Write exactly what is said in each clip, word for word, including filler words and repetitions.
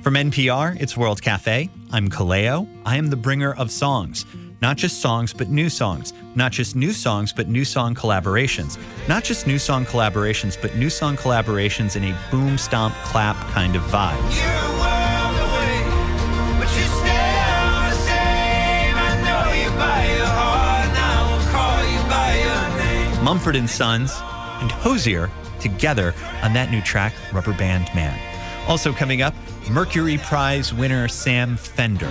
From N P R, it's World Cafe. I'm Kaleo. I am the bringer of songs. Not just songs, but new songs. Not just new songs, but new song collaborations. Not just new song collaborations, but new song collaborations in a boom, stomp, clap kind of vibe. You're a world away, but you still the same. I know you by your heart, and I will call you by your name. Mumford and Sons and Hozier together on that new track, Rubber Band Man. Also coming up, Mercury Prize winner Sam Fender.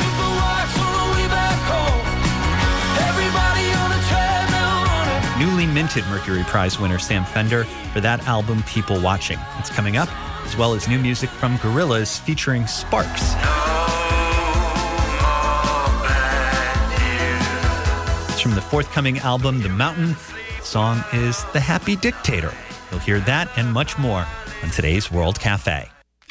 Newly minted Mercury Prize winner Sam Fender for that album, People Watching. It's coming up, as well as new music from Gorillaz featuring Sparks. It's from the forthcoming album, The Mountain. The song is The Happy Dictator. You'll hear that and much more on today's World Cafe.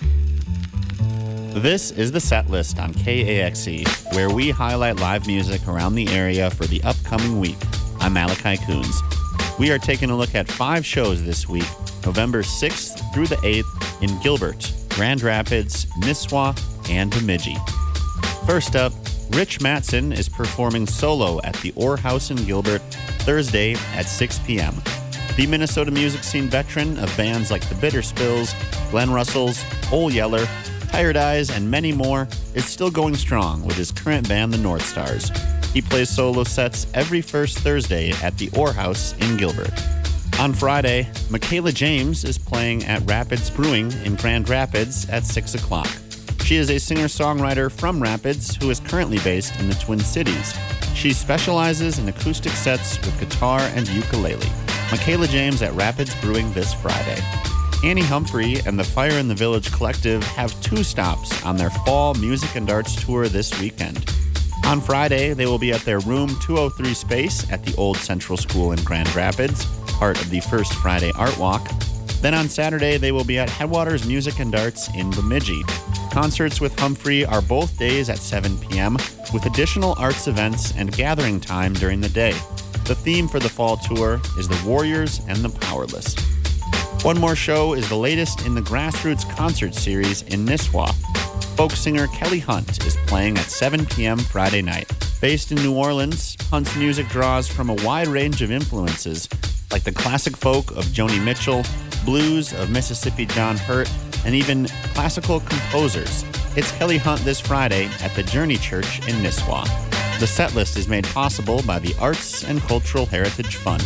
This is the set list on K A X E, where we highlight live music around the area for the upcoming week. I'm Malachi Coons. We are taking a look at five shows this week, November sixth through the eighth in Gilbert, Grand Rapids, Nisswa, and Bemidji. First up, Rich Mattson is performing solo at the Orr House in Gilbert Thursday at six p.m. The Minnesota music scene veteran of bands like the Bitter Spills, Glenn Russell's, Ole Yeller, Tired Eyes, and many more is still going strong with his current band, the North Stars. He plays solo sets every first Thursday at the Orr House in Gilbert. On Friday, Michaela James is playing at Rapids Brewing in Grand Rapids at six o'clock. She is a singer-songwriter from Rapids who is currently based in the Twin Cities. She specializes in acoustic sets with guitar and ukulele. Michaela James at Rapids Brewing this Friday. Annie Humphrey and the Fire in the Village Collective have two stops on their fall music and arts tour this weekend. On Friday, they will be at their Room two oh three space at the Old Central School in Grand Rapids, part of the First Friday Art Walk. Then on Saturday, they will be at Headwaters Music and Arts in Bemidji. Concerts with Humphrey are both days at seven p.m., with additional arts events and gathering time during the day. The theme for the fall tour is the Warriors and the Powerless. One more show is the latest in the Grassroots concert series in Nisswa. Folk singer Kelly Hunt is playing at seven p.m. Friday night. Based in New Orleans, Hunt's music draws from a wide range of influences, like the classic folk of Joni Mitchell, blues of Mississippi John Hurt, and even classical composers. It's Kelly Hunt this Friday at the Journey Church in Nisswa. The set list is made possible by the Arts and Cultural Heritage Fund.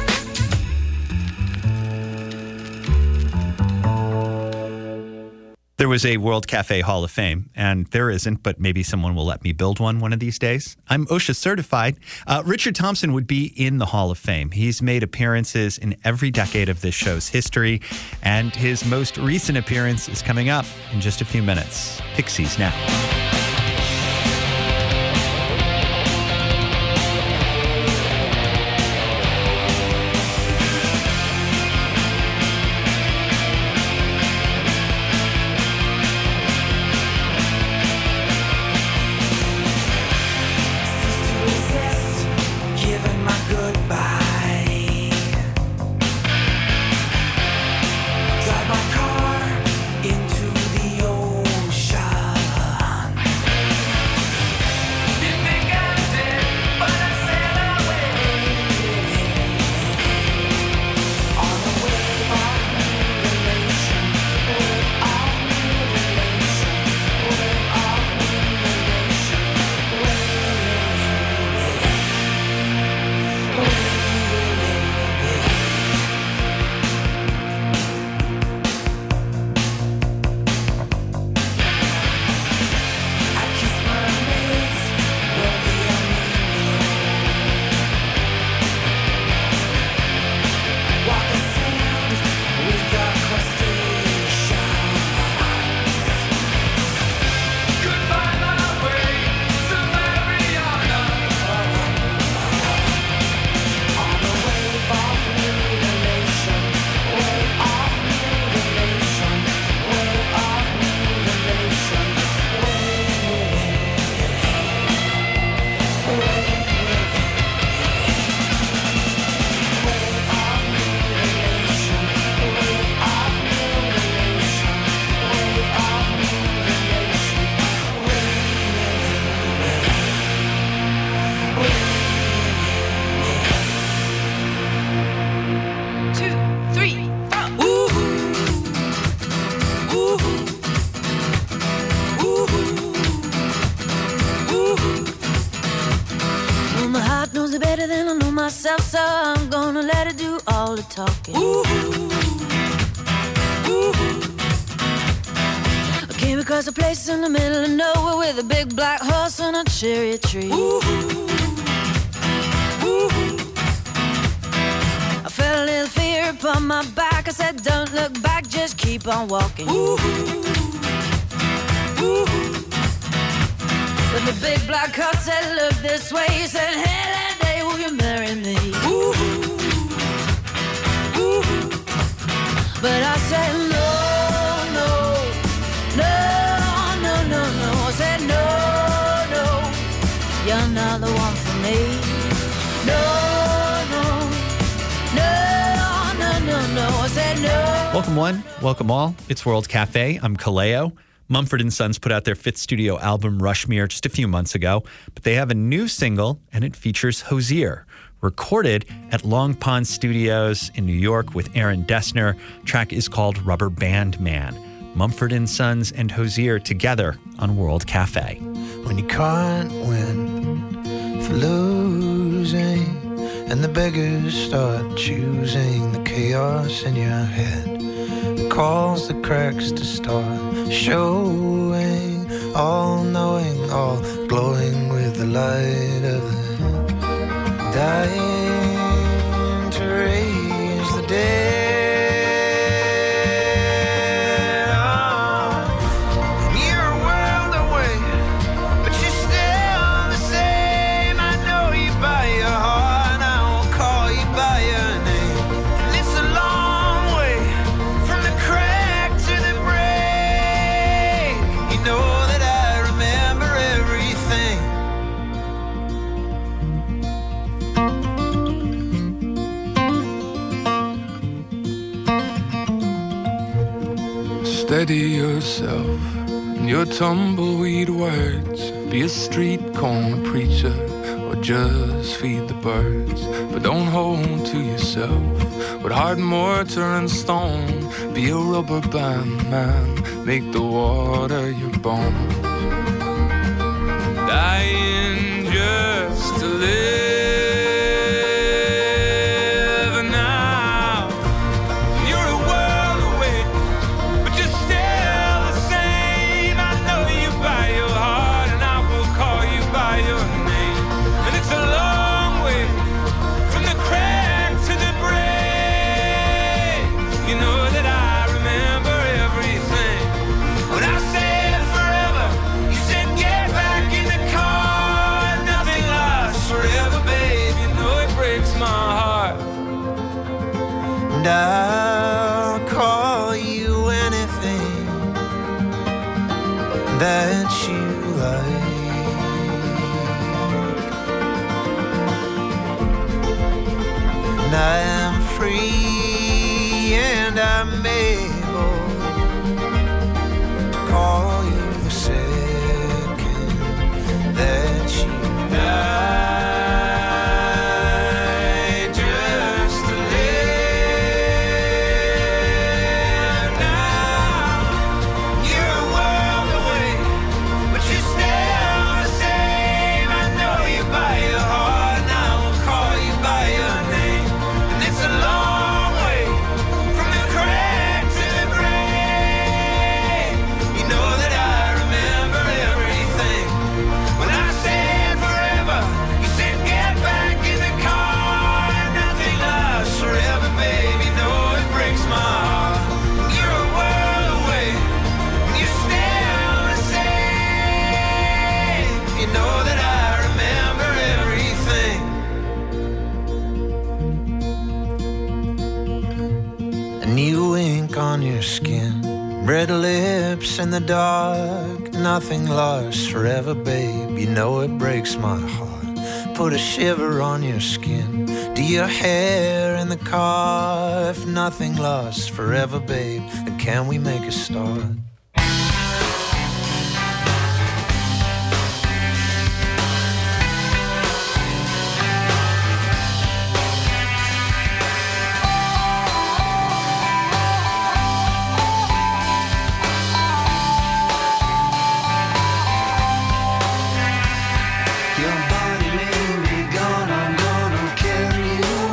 There was a World Cafe Hall of Fame, and there isn't, but maybe someone will let me build one one of these days. I'm OSHA certified. Uh, Richard Thompson would be in the Hall of Fame. He's made appearances in every decade of this show's history, and his most recent appearance is coming up in just a few minutes. Pixies now. Drive my car into the ocean. so I'm gonna let it do all the talking. Ooh, ooh. I came across a place in the middle of nowhere with a big black horse and a cherry tree. Ooh, ooh. I felt a little fear upon my back. I said, don't look back, just keep on walking. Ooh, ooh. But the big black horse said, look this way. He said, hey, that day, will you marry me? Ooh, ooh. But I said, no, no, no, no, no, no. I said, no, no, you're not the one for me. No, no, no, no, no, no. I said, no. Welcome one, welcome all. It's World Cafe. I'm Kaleo. Mumford and Sons put out their fifth studio album, Rushmere, just a few months ago, but they have a new single, and it features Hozier, recorded at Long Pond Studios in New York with Aaron Dessner. Track is called Rubber Band Man. Mumford and Sons and Hozier together on World Cafe. When you can't win for losing, and the beggars start choosing the chaos in your head. Calls the cracks to start showing, all knowing, all glowing with the light of the dying to raise the dead. Oh, you're a world away, but you're still the same. I know you by your heart, and I won't call you by your name. And it's a long way from the crack to the break. You know that I remember everything. Steady yourself in your tumbleweed words. Be a street corner preacher or just feed the birds. But don't hold to yourself with hard mortar and stone. Be a rubber band man, make the water your bones. Dying just to live now. You're a world away, but you're still the same. I know you by your heart, and I will call you by your name. And it's a long way from the crack to the break. You know that I remember everything. When I said forever, you said get back in the car. Nothing lasts forever, babe. You know it breaks my heart. And I'll call you anything that you like. And I am free and I'm able to call you the second that you die, just to live now. You're a world away, but you're still the same. I know you by your heart, and I will call you by your name. And it's a long way from the crack to the break. You know that I remember everything. When I said forever, you said get back in the car. Nothing lasts forever, babe. You know it breaks my heart. You're a world away, and you're still the same. You know that I remember everything. A new ink on your skin, red lips in the dark. Nothing lasts forever, babe. You know it breaks my heart. Put a shiver on your skin. Do your hair in the car. If nothing lasts forever, babe, then can we make a start? Your body may be gone, I'm gonna carry you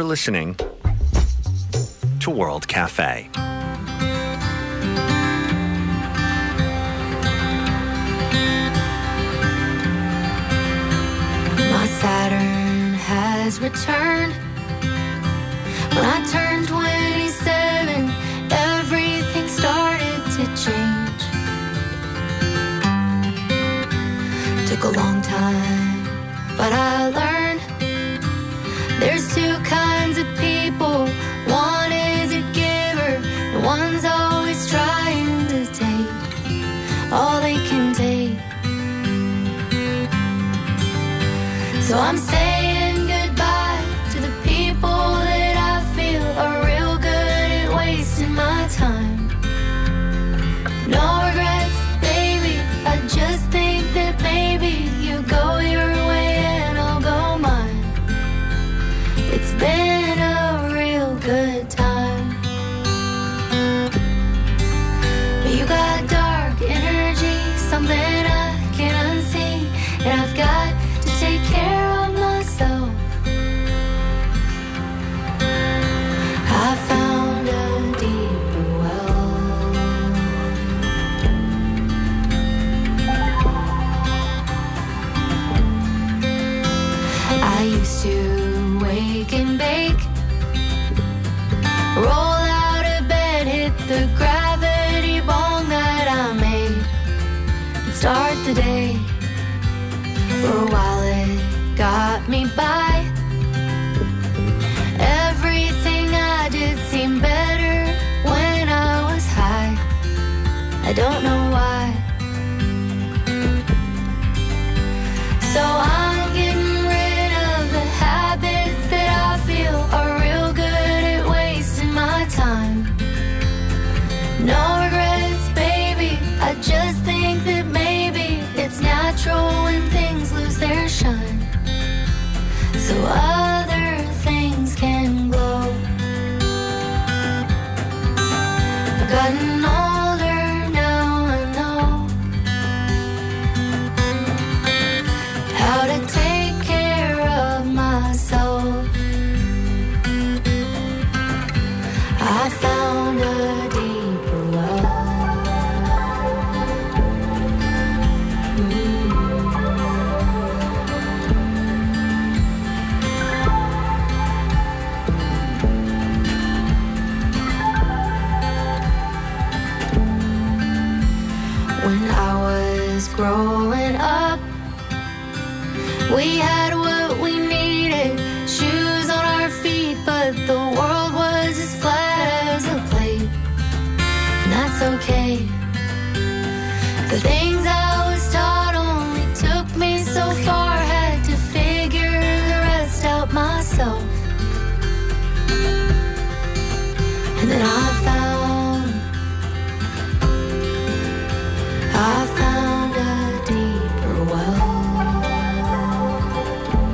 listening to World Cafe. My Saturn has returned. When I turned twenty-seven, everything started to change. Took a long time, but I learned there's two kinds of people. One is a giver, and one's always trying to take all they can take. So I'm saying goodbye to the people that I feel are real good at wasting my time. No regrets, baby, I just think that maybe you go your way and I'll go mine. It's been a real good time. But you got dark energy, something I can't unsee, and I've got to take care of myself. I found a deeper well. I used to wake and bake, roll out of bed, hit the gravity bong that I made, and start the day. For a while it got me by. Everything I did seemed better when I was high. I don't know why. So I'm getting rid of the habits that I feel are real good at wasting my time. No regrets, baby, I just think that maybe it's natural when things lose their shine, so other things can glow. I've gotten older now, I know how to take care of myself. I found a deeper well. When I was growing up, we had what we needed, shoes on our feet, but the world was as flat as a plate, and that's okay. The things I was taught only took me so far, had to figure the rest out myself. And then I found, I found a deeper well.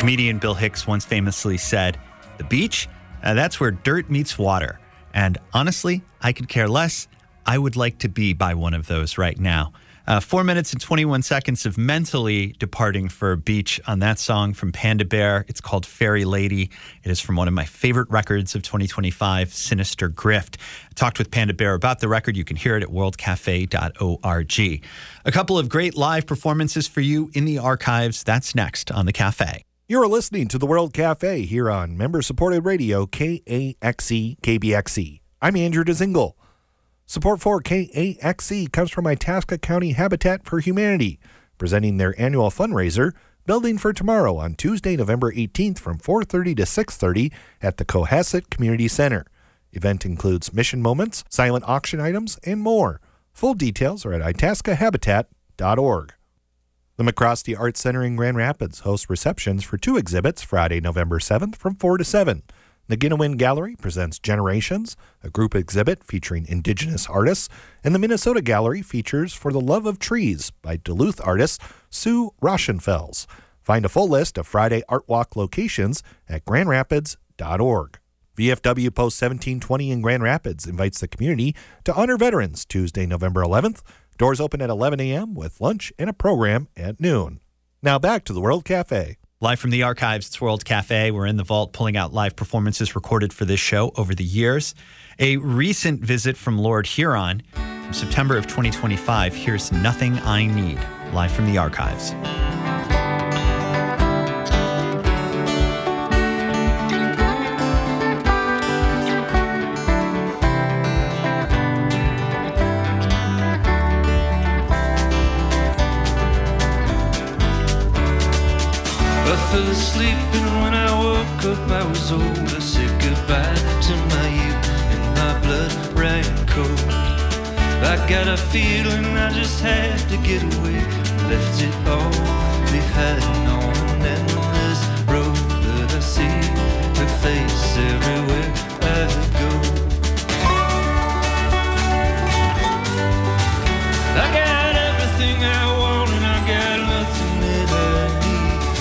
Comedian Bill Hicks once famously said, "The beach, uh, that's where dirt meets water." And honestly, I could care less. I would like to be by one of those right now. Uh, four minutes and twenty-one seconds of mentally departing for a beach on that song from Panda Bear. It's called Fairy Lady. It is from one of my favorite records of twenty twenty-five, Sinister Grift. I talked with Panda Bear about the record. You can hear it at world cafe dot org. A couple of great live performances for you in the archives. That's next on The Cafe. You're listening to the World Cafe here on member-supported radio K A X E K B X E. I'm Andrew DeZingle. Support for K A X E comes from Itasca County Habitat for Humanity, presenting their annual fundraiser, Building for Tomorrow, on Tuesday, November eighteenth from four thirty to six thirty at the Cohasset Community Center. Event includes mission moments, silent auction items, and more. Full details are at itasca habitat dot org. The McCrosty Arts Center in Grand Rapids hosts receptions for two exhibits Friday, November seventh from four to seven. The Ginawin Gallery presents Generations, a group exhibit featuring Indigenous artists, and the Minnesota Gallery features For the Love of Trees by Duluth artist Sue Rauschenfels. Find a full list of Friday Art Walk locations at grand rapids dot org. V F W Post seventeen twenty in Grand Rapids invites the community to honor veterans Tuesday, November eleventh. Doors open at eleven a.m. with lunch and a program at noon. Now back to the World Cafe. Live from the archives, it's World Cafe. We're in the vault pulling out live performances recorded for this show over the years. A recent visit from Lord Huron from September of twenty twenty-five. Here's Nothing I Need, live from the archives. I fell asleep and when I woke up I was old. I said goodbye to my youth and my blood ran cold. I got a feeling I just had to get away. Left it all behind on an endless road. But I see her face everywhere I go. I got everything I want and I got nothing that I need.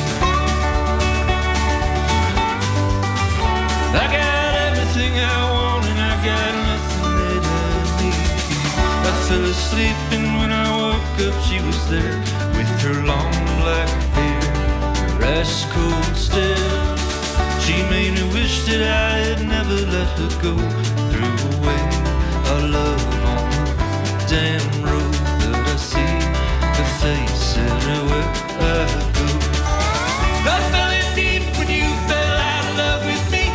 I got everything I want and I got nothing that I need. I fell asleep and when I woke up she was there with her long black hair, her ice cold stare. She made me wish that I had never let her go. Threw away our love on the damn road. But I see her face everywhere I go. I fell in deep when you fell out of love with me.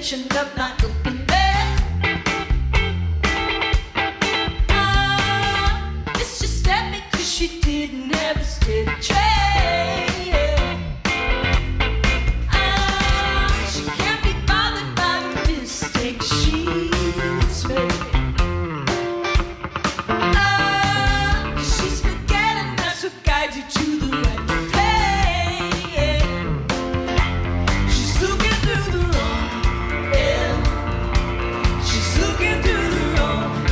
switching up, not looking back. Ah, it's just that because she didn't have a steady track. Ah, she can't be bothered by the mistakes she's made. Ah, she's forgetting that's what guides you to the right path. She's looking through the wrong end. She's looking through the wrong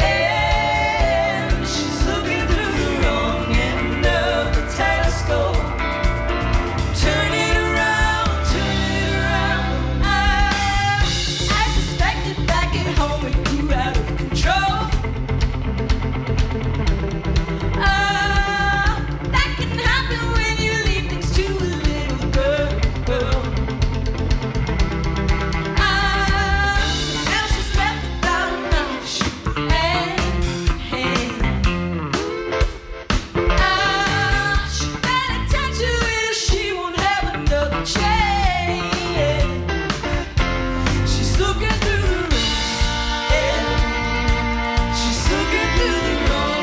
end. She's looking through the wrong end of the telescope. Turn it around, turn it around. I, I suspected back at home it grew out of control. Ah, that can happen when you leave things to a little girl. Ah, now she's left without a knife and hand. Ah, she better tend to it or she won't have another chance. She's looking through the wrong end. She's looking through the wrong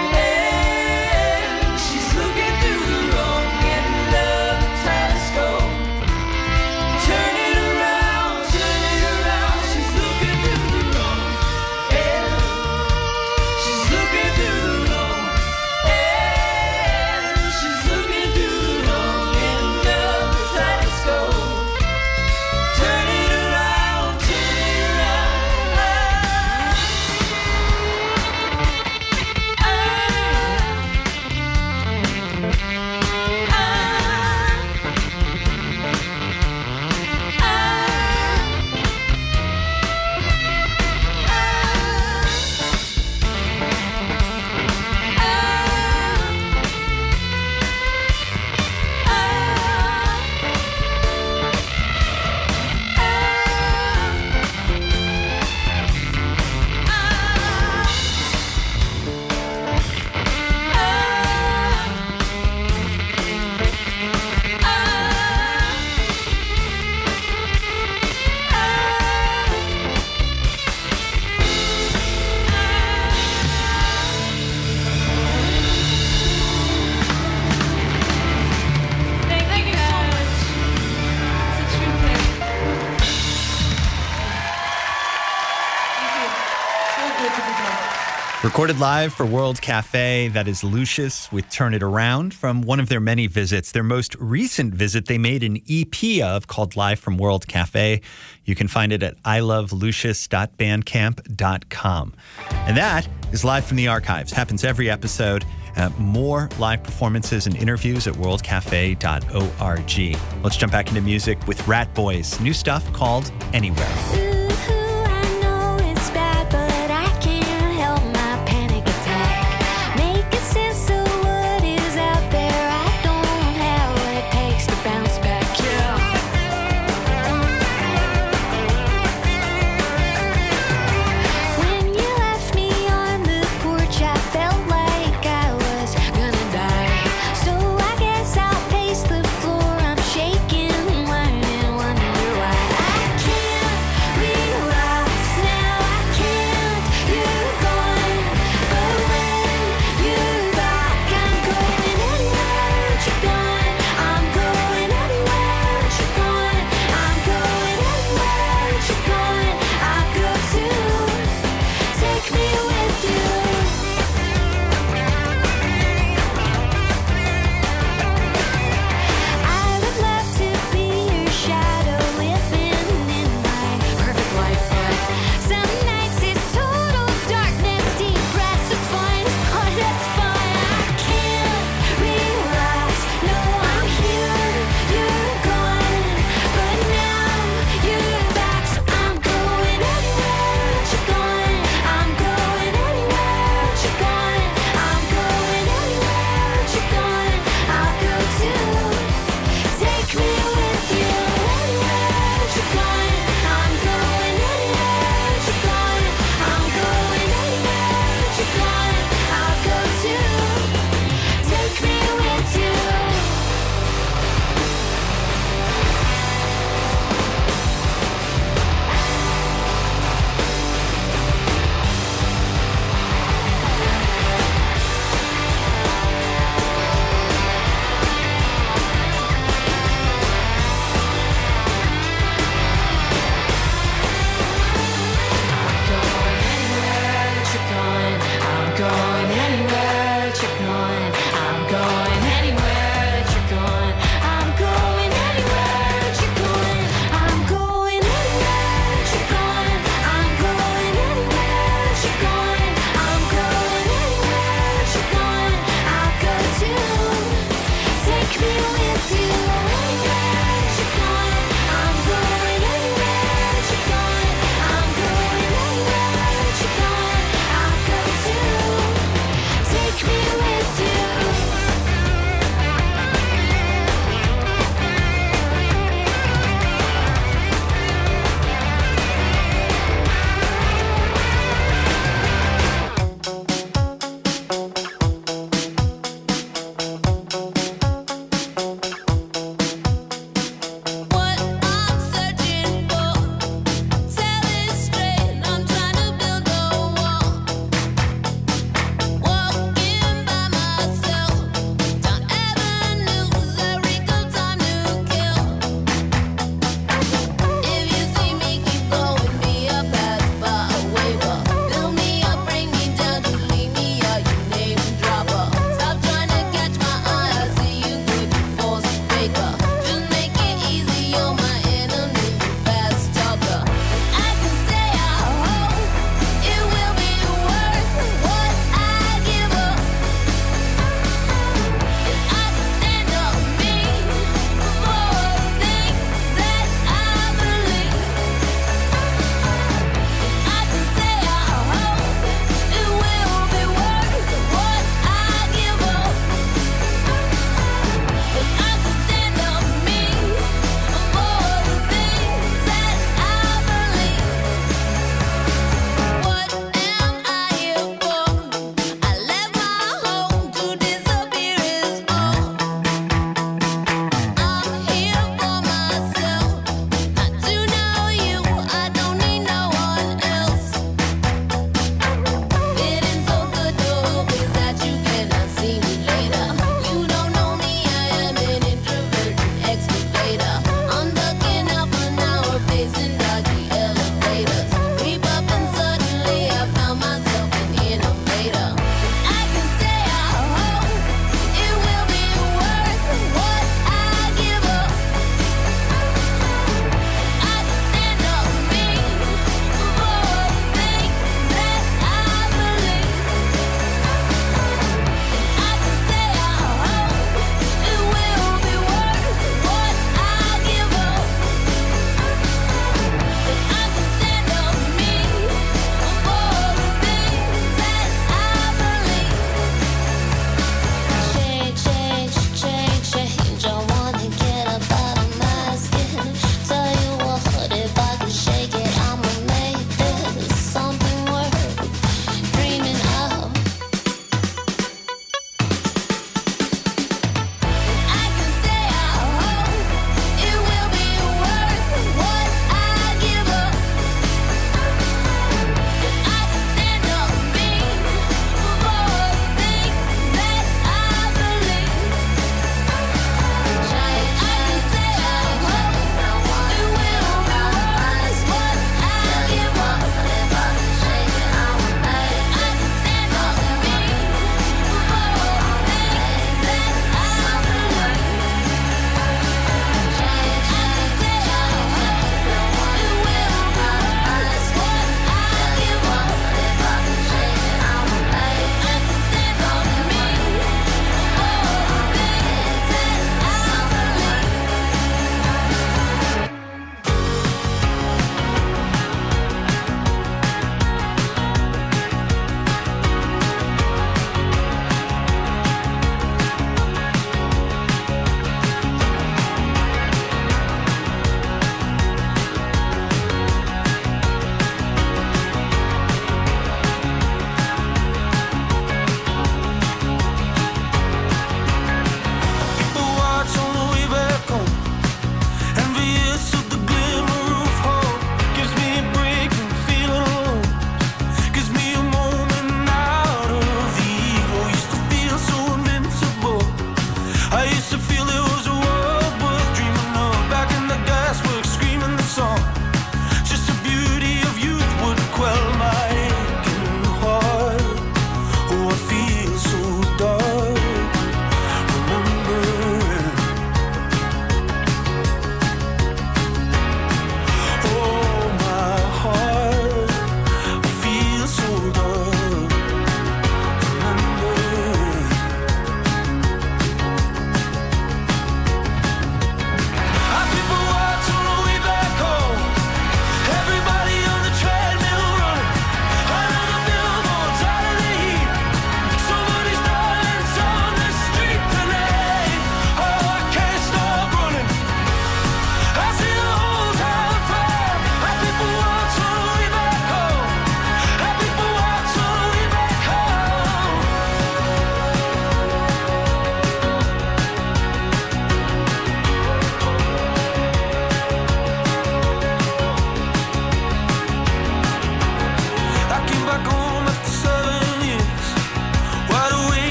end. She's looking through the wrong end of the telescope. Turn it around, turn it around. She's looking through the wrong end. She's looking through the wrong end. She's looking through the wrong end of the telescope. Turn it around, turn it around. Thank thank you so much. It's a true pleasure. Thank you. So good to be back. Recorded live for World Cafe, that is Lucius with Turn It Around from one of their many visits. Their most recent visit, they made an E P of called Live from World Cafe. You can find it at i love lucius dot bandcamp dot com. And that is Live from the Archives. Happens every episode. Uh, more live performances and interviews at world cafe dot org. Let's jump back into music with Rat Boys. New stuff called Anywhere. Ooh, I know it's bad, but I can't help my panic attack. Making sense of what is out there. I don't have what it takes to bounce back. When you left me on the porch, I felt like I was gonna die. So I guess I'll pace the floor. I'm shaking, whining, wonder why I can't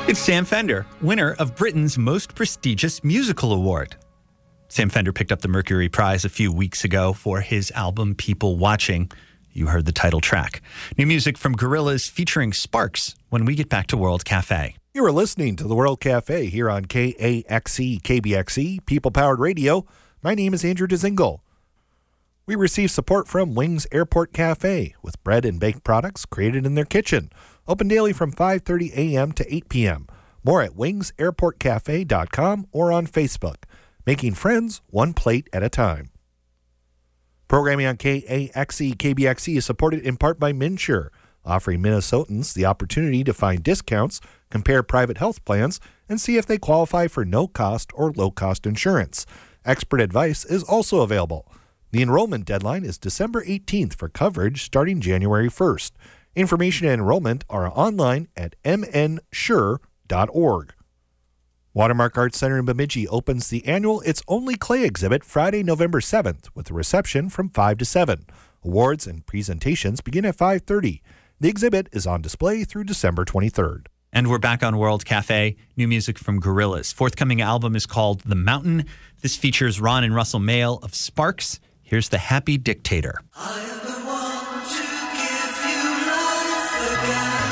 It's Sam Fender, winner of Britain's most prestigious musical award. Sam Fender picked up the Mercury Prize a few weeks ago for his album People Watching. You heard the title track. New music from Gorillaz featuring Sparks when we get back to World Cafe. You are listening to the World Cafe here on K A X E, K B X E, People-Powered Radio. My name is Andrew Dezingle. We receive support from Wings Airport Cafe with bread and baked products created in their kitchen. Open daily from five thirty a.m. to eight p.m. More at wings airport cafe dot com or on Facebook. Making friends one plate at a time. Programming on K A X E, K B X E is supported in part by MNsure, offering Minnesotans the opportunity to find discounts, compare private health plans, and see if they qualify for no-cost or low-cost insurance. Expert advice is also available. The enrollment deadline is December eighteenth for coverage starting January first. Information and enrollment are online at m n sure dot org. Watermark Arts Center in Bemidji opens the annual It's Only Clay exhibit Friday, November seventh, with a reception from five to seven. Awards and presentations begin at five thirty. The exhibit is on display through December twenty-third. And we're back on World Cafe. New music from Gorillaz. Forthcoming album is called The Mountain. This features Ron and Russell Mael of Sparks. Here's The Happy Dictator. I am the one to give you life again.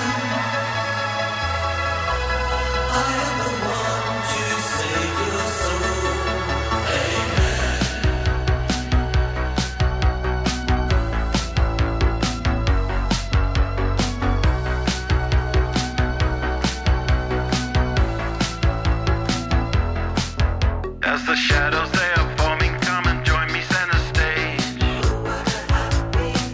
I am the one to save your soul. Amen. As the shadows they are forming, come and join me center stage.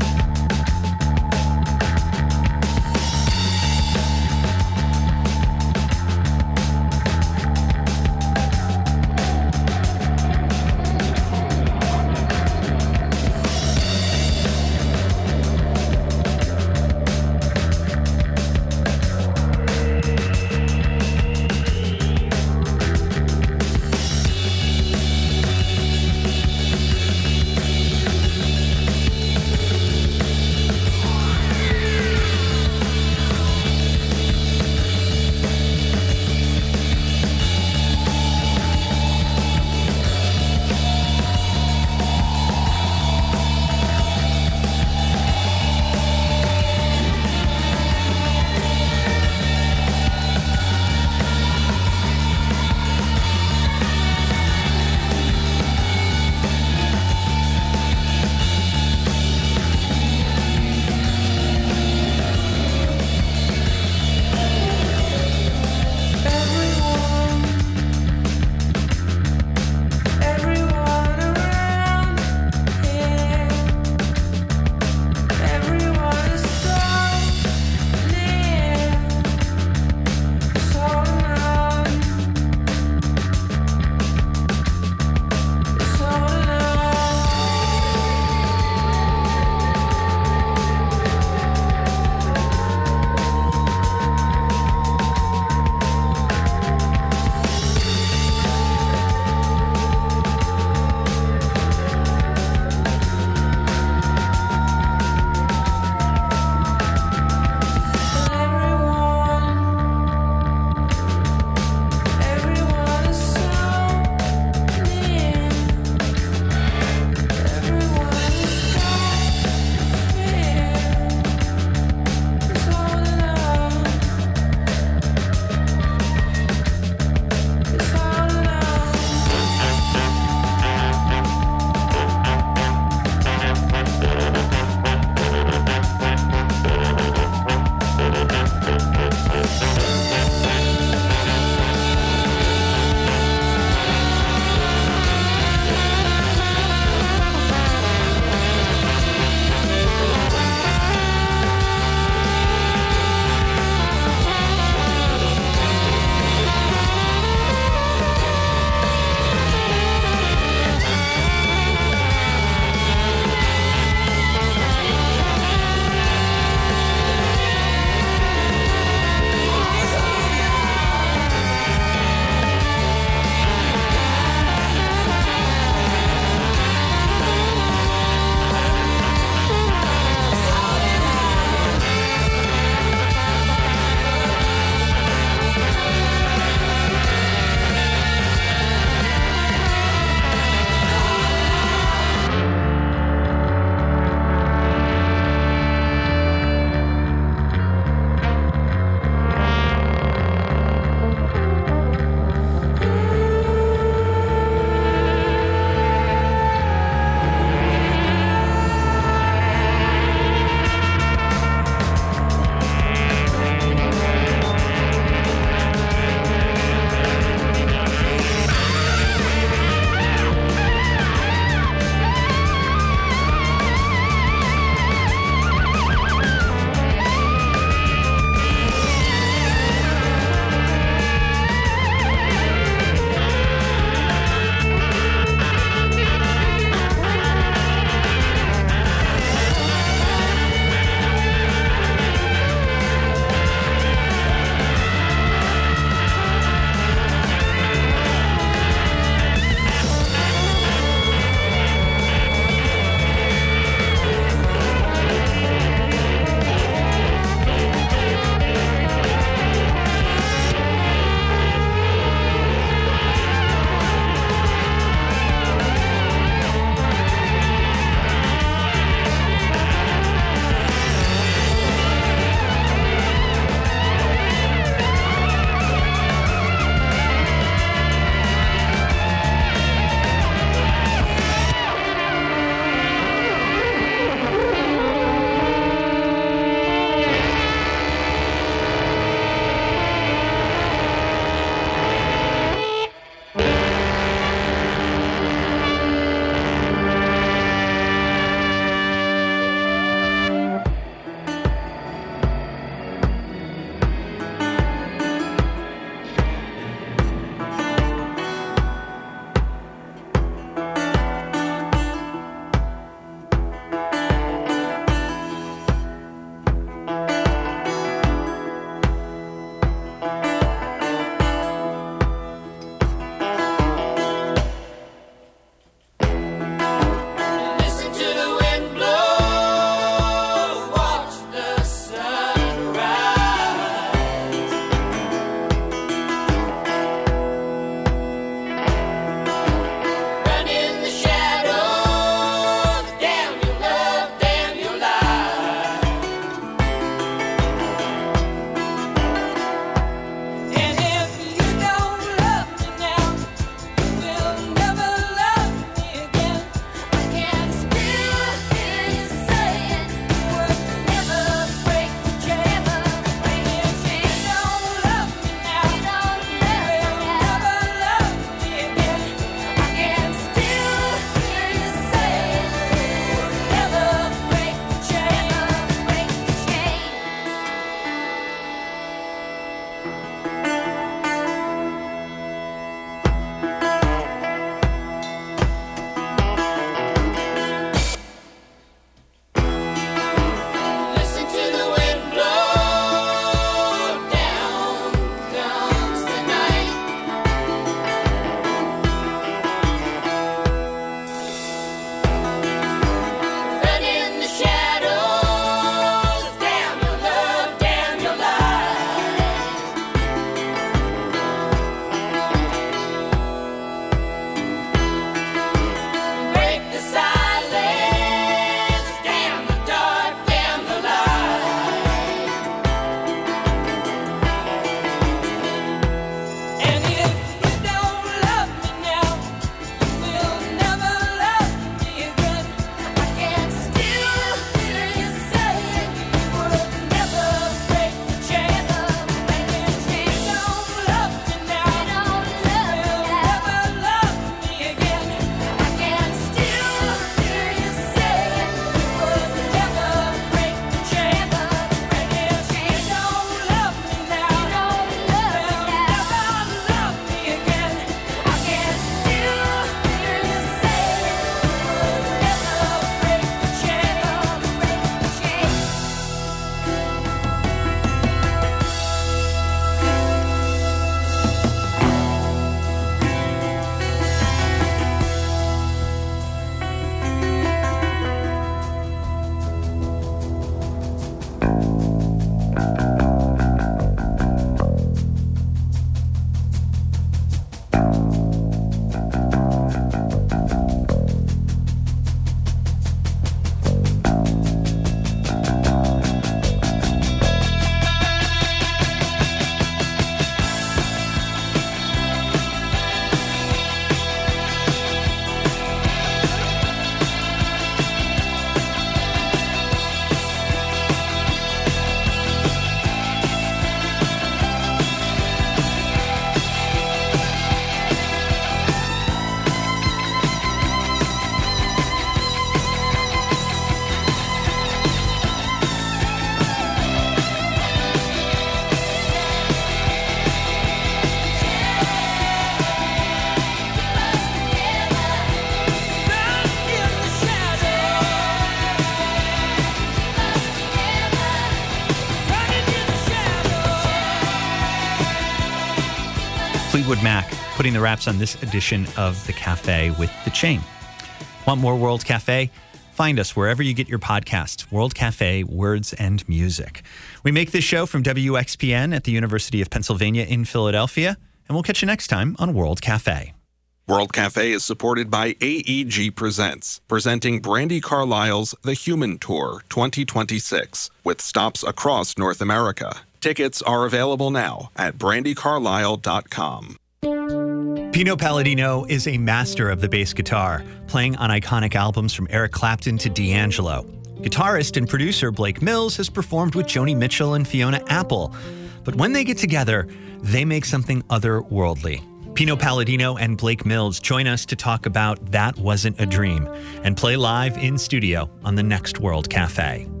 Fleetwood Mac putting the wraps on this edition of The Cafe with The Chain. Want more World Cafe? Find us wherever you get your podcasts. World Cafe, Words and Music. We make this show from W X P N at the University of Pennsylvania in Philadelphia, and we'll catch you next time on World Cafe. World Cafe is supported by A E G Presents, presenting Brandi Carlile's The Human Tour twenty twenty-six, with stops across North America. Tickets are available now at brandi carlile dot com. Pino Palladino is a master of the bass guitar, playing on iconic albums from Eric Clapton to D'Angelo. Guitarist and producer Blake Mills has performed with Joni Mitchell and Fiona Apple. But when they get together, they make something otherworldly. Pino Palladino and Blake Mills join us to talk about That Wasn't a Dream and play live in studio on the next World Cafe.